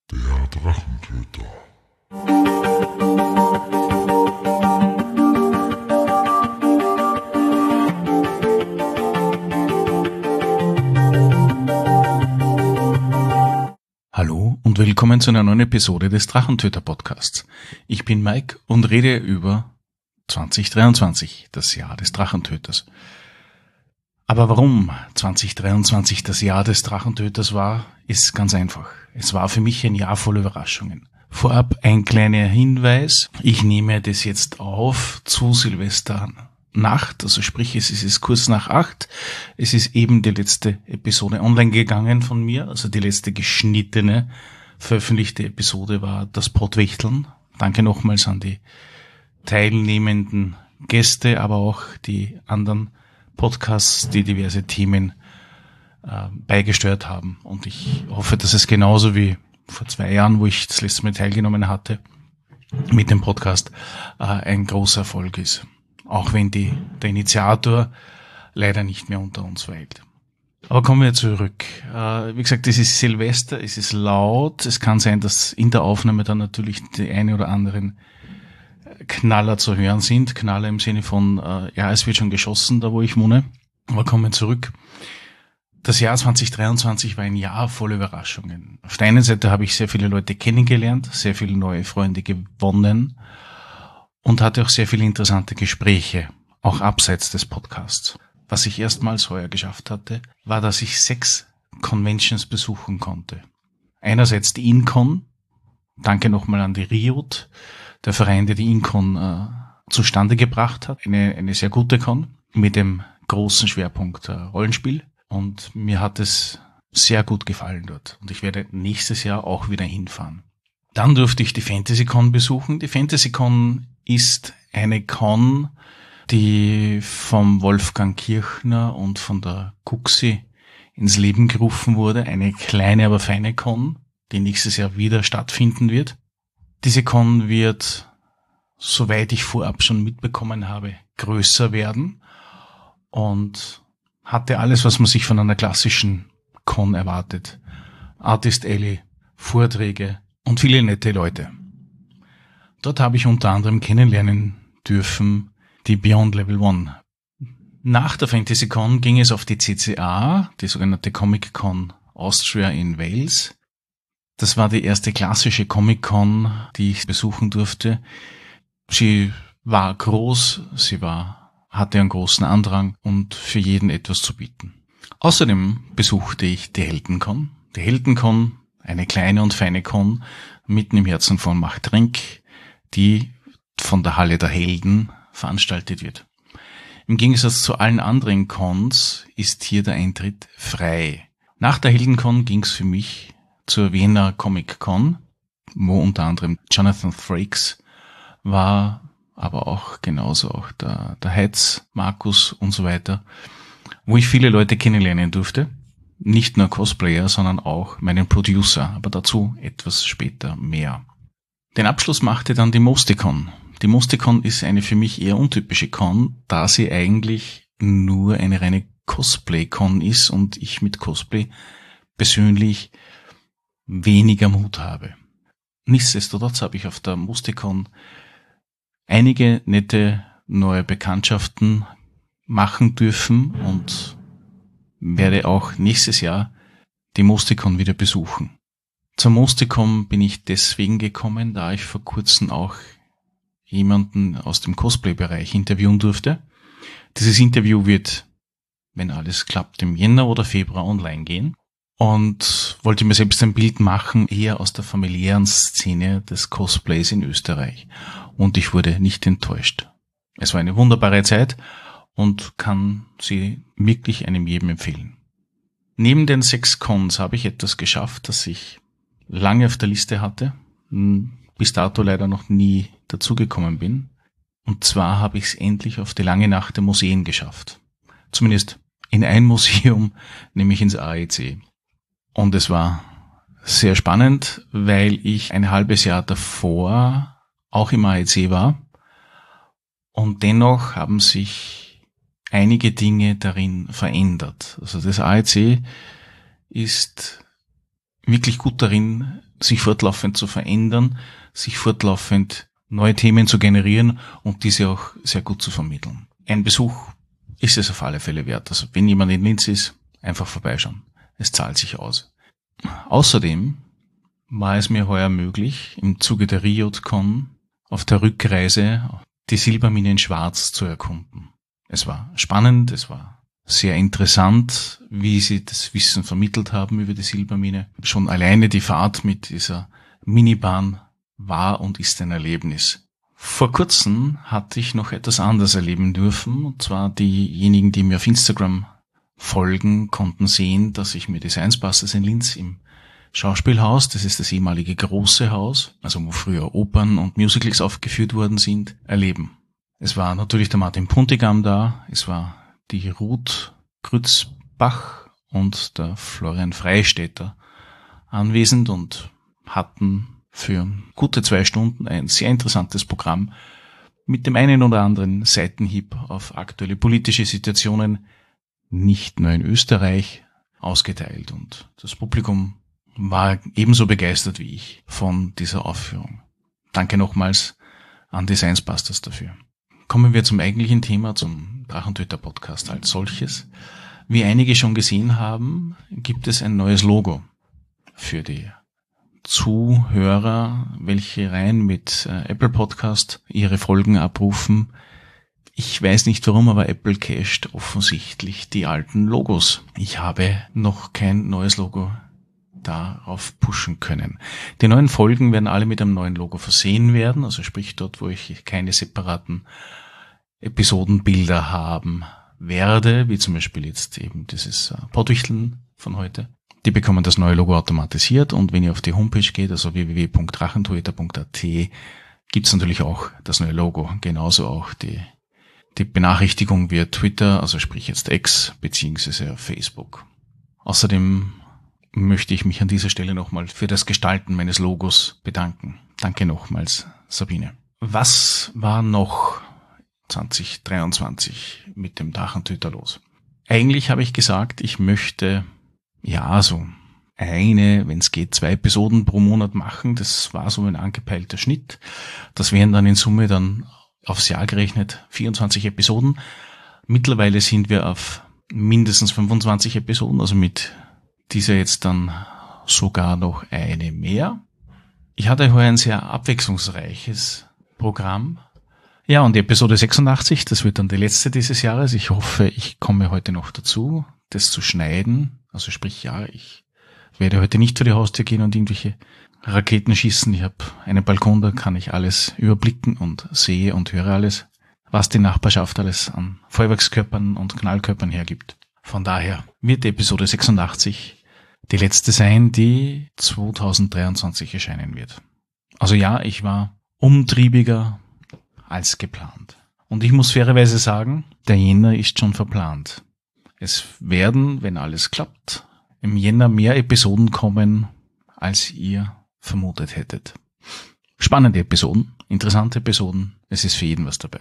Der Drachentöter. Hallo und willkommen zu einer neuen Episode des Drachentöter Podcasts. Ich bin Mike und rede über 2023, das Jahr des Drachentöters. Aber warum 2023 das Jahr des Drachentöters war, ist ganz einfach. Es war für mich ein Jahr voll Überraschungen. Vorab ein kleiner Hinweis. Ich nehme das jetzt auf zu Silvesternacht, also sprich es ist kurz nach 8. Es ist eben die letzte Episode online gegangen von mir, also die letzte geschnittene, veröffentlichte Episode war das Pottwichteln. Danke nochmals an die teilnehmenden Gäste, aber auch die anderen Podcasts, die diverse Themen beigesteuert haben. Und ich hoffe, dass es genauso wie vor 2 Jahren, wo ich das letzte Mal teilgenommen hatte, mit dem Podcast ein großer Erfolg ist. Auch wenn der Initiator leider nicht mehr unter uns weilt. Aber kommen wir zurück. Wie gesagt, es ist Silvester, es ist laut. Es kann sein, dass in der Aufnahme dann natürlich die eine oder anderen Knaller zu hören sind. Knaller im Sinne von, es wird schon geschossen, da wo ich wohne. Aber kommen wir zurück. Das Jahr 2023 war ein Jahr voller Überraschungen. Auf der einen Seite habe ich sehr viele Leute kennengelernt, sehr viele neue Freunde gewonnen und hatte auch sehr viele interessante Gespräche, auch abseits des Podcasts. Was ich erstmals heuer geschafft hatte, war, dass ich 6 Conventions besuchen konnte. Einerseits die InCon, danke nochmal an die Riot, der Verein, der die InCon zustande gebracht hat. Eine sehr gute Con mit dem großen Schwerpunkt Rollenspiel. Und mir hat es sehr gut gefallen dort. Und ich werde nächstes Jahr auch wieder hinfahren. Dann durfte ich die FantasyCon besuchen. Die FantasyCon ist eine Con, die vom Wolfgang Kirchner und von der Cuxi ins Leben gerufen wurde. Eine kleine, aber feine Con, die nächstes Jahr wieder stattfinden wird. Diese Con wird, soweit ich vorab schon mitbekommen habe, größer werden und hatte alles, was man sich von einer klassischen Con erwartet. Artist Alley, Vorträge und viele nette Leute. Dort habe ich unter anderem kennenlernen dürfen die Beyond Level 1. Nach der FantasyCon ging es auf die CCA, die sogenannte Comic Con Austria in Wales. Das war die erste klassische Comic-Con, die ich besuchen durfte. Sie war groß, hatte einen großen Andrang und für jeden etwas zu bieten. Außerdem besuchte ich die Heldencon. Die Heldencon, eine kleine und feine Con, mitten im Herzen von Machtrenk, die von der Halle der Helden veranstaltet wird. Im Gegensatz zu allen anderen Cons ist hier der Eintritt frei. Nach der Heldencon ging es für mich zur Wiener Comic Con, wo unter anderem Jonathan Frakes war, aber auch genauso auch der Heiz, Markus und so weiter, wo ich viele Leute kennenlernen durfte. Nicht nur Cosplayer, sondern auch meinen Producer, aber dazu etwas später mehr. Den Abschluss machte dann die Mosticon. Die Mosticon ist eine für mich eher untypische Con, da sie eigentlich nur eine reine Cosplay-Con ist und ich mit Cosplay persönlich weniger Mut habe. Nichtsdestotrotz habe ich auf der Mosticon einige nette neue Bekanntschaften machen dürfen und werde auch nächstes Jahr die Mosticon wieder besuchen. Zur Mosticon bin ich deswegen gekommen, da ich vor kurzem auch jemanden aus dem Cosplay-Bereich interviewen durfte. Dieses Interview wird, wenn alles klappt, im Jänner oder Februar online gehen. Und wollte mir selbst ein Bild machen, eher aus der familiären Szene des Cosplays in Österreich. Und ich wurde nicht enttäuscht. Es war eine wunderbare Zeit und kann sie wirklich einem jedem empfehlen. Neben den 6 Cons habe ich etwas geschafft, das ich lange auf der Liste hatte, bis dato leider noch nie dazugekommen bin. Und zwar habe ich es endlich auf die lange Nacht der Museen geschafft. Zumindest in ein Museum, nämlich ins AEC. Und es war sehr spannend, weil ich ein halbes Jahr davor auch im AEC war. Und dennoch haben sich einige Dinge darin verändert. Also das AEC ist wirklich gut darin, sich fortlaufend zu verändern, sich fortlaufend neue Themen zu generieren und diese auch sehr gut zu vermitteln. Ein Besuch ist es auf alle Fälle wert. Also wenn jemand in Linz ist, einfach vorbeischauen. Es zahlt sich aus. Außerdem war es mir heuer möglich, im Zuge der RIOT-Con auf der Rückreise die Silbermine in Schwarz zu erkunden. Es war spannend, es war sehr interessant, wie sie das Wissen vermittelt haben über die Silbermine. Schon alleine die Fahrt mit dieser Minibahn war und ist ein Erlebnis. Vor kurzem hatte ich noch etwas anderes erleben dürfen, und zwar diejenigen, die mir auf Instagram folgen, konnten sehen, dass ich mir die Science Busters in Linz im Schauspielhaus, das ist das ehemalige große Haus, also wo früher Opern und Musicals aufgeführt worden sind, erleben. Es war natürlich der Martin Puntigam da, es war die Ruth Grützbach und der Florian Freistetter anwesend und hatten für gute 2 Stunden ein sehr interessantes Programm mit dem einen oder anderen Seitenhieb auf aktuelle politische Situationen, nicht nur in Österreich, ausgeteilt. Und das Publikum war ebenso begeistert wie ich von dieser Aufführung. Danke nochmals an die Science Busters dafür. Kommen wir zum eigentlichen Thema, zum Drachentöter-Podcast als solches. Wie einige schon gesehen haben, gibt es ein neues Logo für die Zuhörer, welche rein mit Apple Podcast ihre Folgen abrufen. Ich weiß nicht warum, aber Apple cached offensichtlich die alten Logos. Ich habe noch kein neues Logo darauf pushen können. Die neuen Folgen werden alle mit einem neuen Logo versehen werden, also sprich dort, wo ich keine separaten Episodenbilder haben werde, wie zum Beispiel jetzt eben dieses Pottwichteln von heute. Die bekommen das neue Logo automatisiert, und wenn ihr auf die Homepage geht, also www.drachentöter.at, gibt's natürlich auch das neue Logo. Genauso auch die Benachrichtigung via Twitter, also sprich jetzt X beziehungsweise Facebook. Außerdem möchte ich mich an dieser Stelle nochmal für das Gestalten meines Logos bedanken. Danke nochmals, Sabine. Was war noch 2023 mit dem Drachentöter los? Eigentlich habe ich gesagt, ich möchte so wenn es geht, 2 Episoden pro Monat machen. Das war so ein angepeilter Schnitt. Das wären dann in Summe dann aufs Jahr gerechnet 24 Episoden. Mittlerweile sind wir auf mindestens 25 Episoden, also mit dieser jetzt dann sogar noch eine mehr. Ich hatte heuer ein sehr abwechslungsreiches Programm. Ja, und die Episode 86, das wird dann die letzte dieses Jahres. Ich hoffe, ich komme heute noch dazu, das zu schneiden. Also sprich, ich werde heute nicht vor die Haustür gehen und irgendwelche Raketen schießen. Ich habe einen Balkon, da kann ich alles überblicken und sehe und höre alles, was die Nachbarschaft alles an Feuerwerkskörpern und Knallkörpern hergibt. Von daher wird die Episode 86 die letzte sein, die 2023 erscheinen wird. Also ich war umtriebiger als geplant. Und ich muss fairerweise sagen, der Jänner ist schon verplant. Es werden, wenn alles klappt, im Jänner mehr Episoden kommen, als ihr vermutet hättet. Spannende Episoden, interessante Episoden, es ist für jeden was dabei.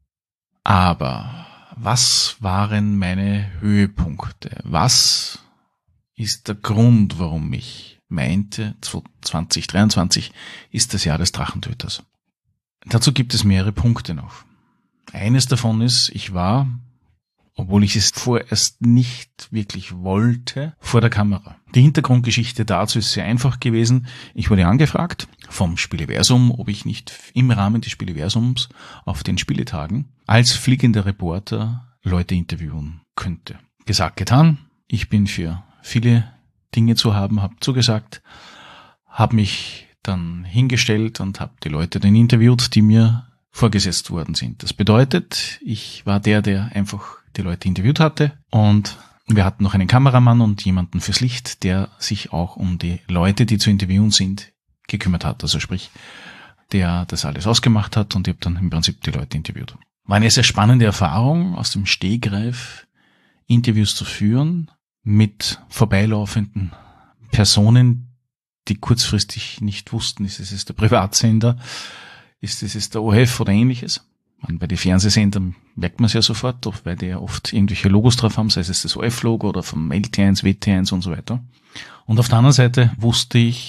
Aber was waren meine Höhepunkte? Was ist der Grund, warum ich meinte, 2023 ist das Jahr des Drachentöters? Dazu gibt es mehrere Punkte noch. Eines davon ist, ich war, obwohl ich es vorerst nicht wirklich wollte, vor der Kamera. Die Hintergrundgeschichte dazu ist sehr einfach gewesen. Ich wurde angefragt vom Spieleversum, ob ich nicht im Rahmen des Spieleversums auf den Spieletagen als fliegender Reporter Leute interviewen könnte. Gesagt, getan. Ich bin für viele Dinge zu haben, habe zugesagt, habe mich dann hingestellt und habe die Leute dann interviewt, die mir vorgesetzt worden sind. Das bedeutet, ich war der einfach die Leute interviewt hatte, und wir hatten noch einen Kameramann und jemanden fürs Licht, der sich auch um die Leute, die zu interviewen sind, gekümmert hat. Also sprich, der das alles ausgemacht hat, und ich habe dann im Prinzip die Leute interviewt. War eine sehr spannende Erfahrung, aus dem Stegreif Interviews zu führen mit vorbeilaufenden Personen, die kurzfristig nicht wussten, ist es der Privatsender, ist es der ORF oder ähnliches. Bei den Fernsehsendern merkt man es ja sofort, weil die ja oft irgendwelche Logos drauf haben, sei es das ORF-Logo oder vom LT1, WT1 und so weiter. Und auf der anderen Seite wusste ich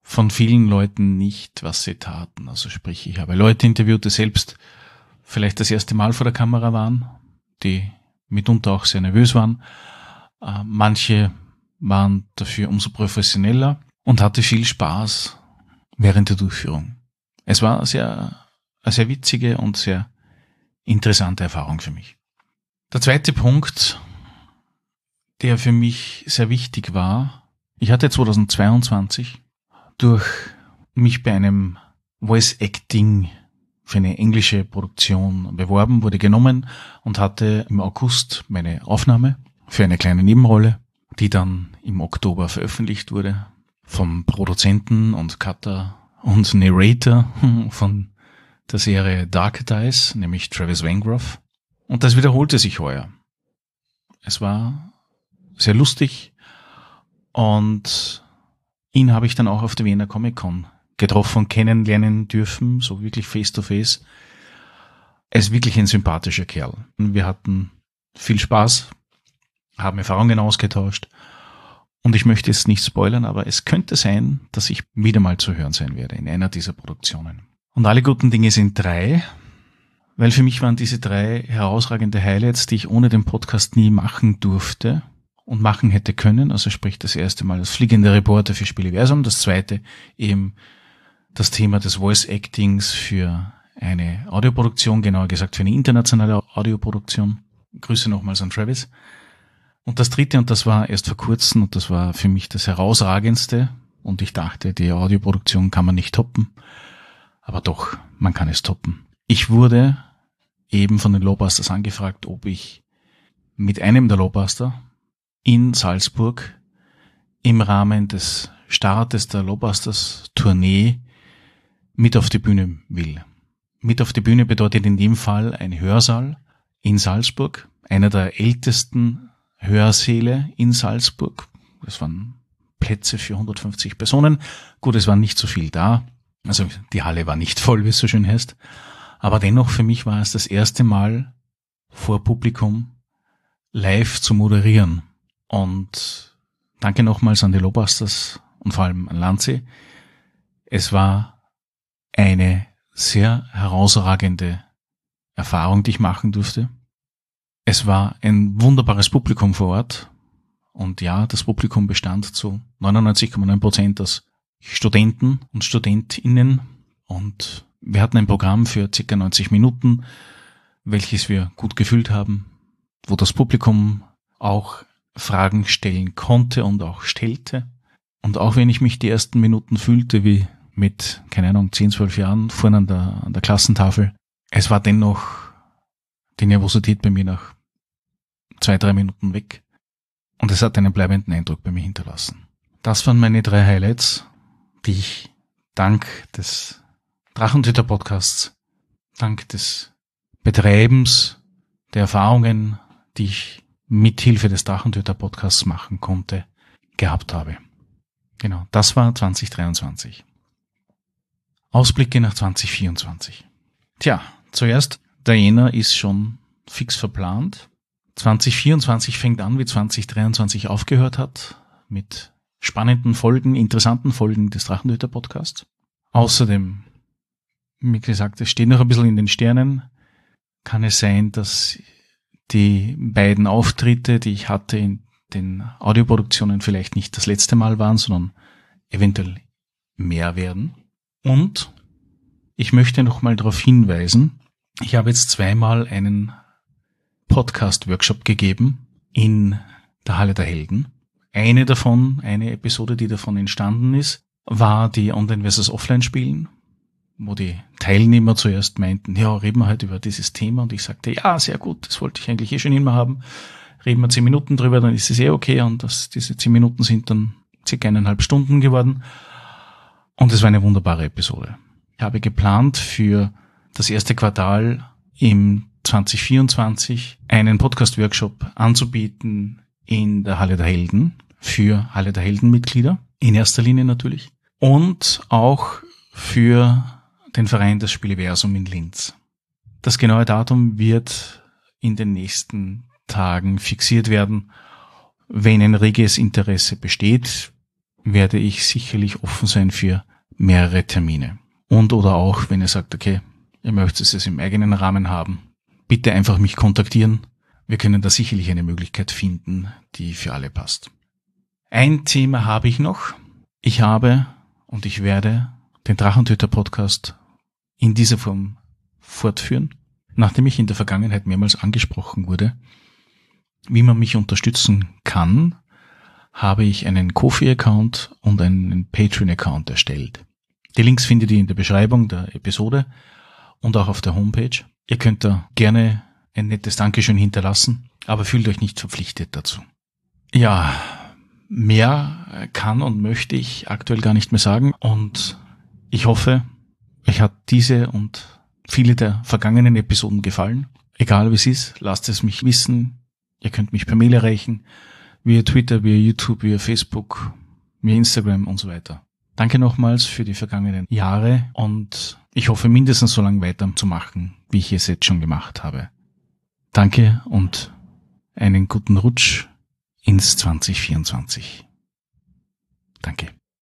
von vielen Leuten nicht, was sie taten. Also sprich, ich habe Leute interviewt, die selbst vielleicht das erste Mal vor der Kamera waren, die mitunter auch sehr nervös waren. Manche waren dafür umso professioneller und hatte viel Spaß während der Durchführung. Es war eine sehr witzige und sehr interessante Erfahrung für mich. Der zweite Punkt, der für mich sehr wichtig war, ich hatte 2022 durch mich bei einem Voice Acting für eine englische Produktion beworben, wurde genommen und hatte im August meine Aufnahme für eine kleine Nebenrolle, die dann im Oktober veröffentlicht wurde vom Produzenten und Cutter und Narrator von der Serie Dark Dice, nämlich Travis Wangroff. Und das wiederholte sich heuer. Es war sehr lustig und ihn habe ich dann auch auf der Wiener Comic-Con getroffen und kennenlernen dürfen, so wirklich face to face. Er ist wirklich ein sympathischer Kerl. Wir hatten viel Spaß, haben Erfahrungen ausgetauscht und ich möchte jetzt nicht spoilern, aber es könnte sein, dass ich wieder mal zu hören sein werde in einer dieser Produktionen. Und alle guten Dinge sind 3, weil für mich waren diese 3 herausragende Highlights, die ich ohne den Podcast nie machen durfte und machen hätte können. Also sprich das erste Mal das fliegende Reporter für Spieleversum, das zweite eben das Thema des Voice Actings für eine Audioproduktion, genauer gesagt für eine internationale Audioproduktion. Grüße nochmals an Travis. Und das dritte, und das war erst vor kurzem, und das war für mich das Herausragendste, und ich dachte, die Audioproduktion kann man nicht toppen, aber doch, man kann es toppen. Ich wurde eben von den Lowbusters angefragt, ob ich mit einem der Lowbuster in Salzburg im Rahmen des Startes der Lowbusters Tournee mit auf die Bühne will. Mit auf die Bühne bedeutet in dem Fall ein Hörsaal in Salzburg, einer der ältesten Hörsäle in Salzburg. Das waren Plätze für 150 Personen. Gut, es war nicht so viel da. Also die Halle war nicht voll, wie es so schön heißt. Aber dennoch für mich war es das erste Mal vor Publikum live zu moderieren. Und danke nochmals an die Lowbusters und vor allem an Lanzi. Es war eine sehr herausragende Erfahrung, die ich machen durfte. Es war ein wunderbares Publikum vor Ort. Und ja, das Publikum bestand zu 99,9% aus Studenten und Studentinnen. Und wir hatten ein Programm für ca. 90 Minuten, welches wir gut gefüllt haben, wo das Publikum auch Fragen stellen konnte und auch stellte. Und auch wenn ich mich die ersten Minuten fühlte wie mit, 10, 12 Jahren vorne an der Klassentafel, es war dennoch die Nervosität bei mir nach 2, 3 Minuten weg. Und es hat einen bleibenden Eindruck bei mir hinterlassen. Das waren meine 3 Highlights, die ich dank des Drachentöter-Podcasts, dank des Betreibens der Erfahrungen, die ich mithilfe des Drachentöter-Podcasts machen konnte, gehabt habe. Genau, das war 2023. Ausblicke nach 2024. Tja, zuerst, der Jänner ist schon fix verplant. 2024 fängt an, wie 2023 aufgehört hat, mit spannenden Folgen, interessanten Folgen des Drachentöter-Podcasts. Außerdem, wie gesagt, es steht noch ein bisschen in den Sternen, kann es sein, dass die beiden Auftritte, die ich hatte in den Audioproduktionen, vielleicht nicht das letzte Mal waren, sondern eventuell mehr werden. Und ich möchte noch mal darauf hinweisen, ich habe jetzt 2-mal einen Podcast-Workshop gegeben in der Halle der Helden. Eine Episode, die davon entstanden ist, war die Online versus Offline Spielen, wo die Teilnehmer zuerst meinten, ja, reden wir heute über dieses Thema. Und ich sagte, ja, sehr gut, das wollte ich eigentlich schon immer haben. Reden wir 10 Minuten drüber, dann ist es okay. Und diese 10 Minuten sind dann circa 1,5 Stunden geworden. Und es war eine wunderbare Episode. Ich habe geplant, für das erste Quartal im 2024 einen Podcast-Workshop anzubieten in der Halle der Helden, für Halle der Helden-Mitglieder, in erster Linie natürlich, und auch für den Verein des Spieleversum in Linz. Das genaue Datum wird in den nächsten Tagen fixiert werden. Wenn ein reges Interesse besteht, werde ich sicherlich offen sein für mehrere Termine. Und oder auch, wenn ihr sagt, okay, ihr möchtet es im eigenen Rahmen haben, bitte einfach mich kontaktieren. Wir können da sicherlich eine Möglichkeit finden, die für alle passt. Ein Thema habe ich noch. Ich habe und ich werde den Drachentöter-Podcast in dieser Form fortführen, nachdem ich in der Vergangenheit mehrmals angesprochen wurde, wie man mich unterstützen kann, habe ich einen Ko-fi-Account und einen Patreon-Account erstellt. Die Links findet ihr in der Beschreibung der Episode und auch auf der Homepage. Ihr könnt da gerne ein nettes Dankeschön hinterlassen, aber fühlt euch nicht verpflichtet dazu. Ja, mehr kann und möchte ich aktuell gar nicht mehr sagen und ich hoffe, euch hat diese und viele der vergangenen Episoden gefallen. Egal wie es ist, lasst es mich wissen. Ihr könnt mich per Mail erreichen, via Twitter, via YouTube, via Facebook, via Instagram und so weiter. Danke nochmals für die vergangenen Jahre und ich hoffe mindestens so lange weiterzumachen, wie ich es jetzt schon gemacht habe. Danke und einen guten Rutsch ins 2024. Danke.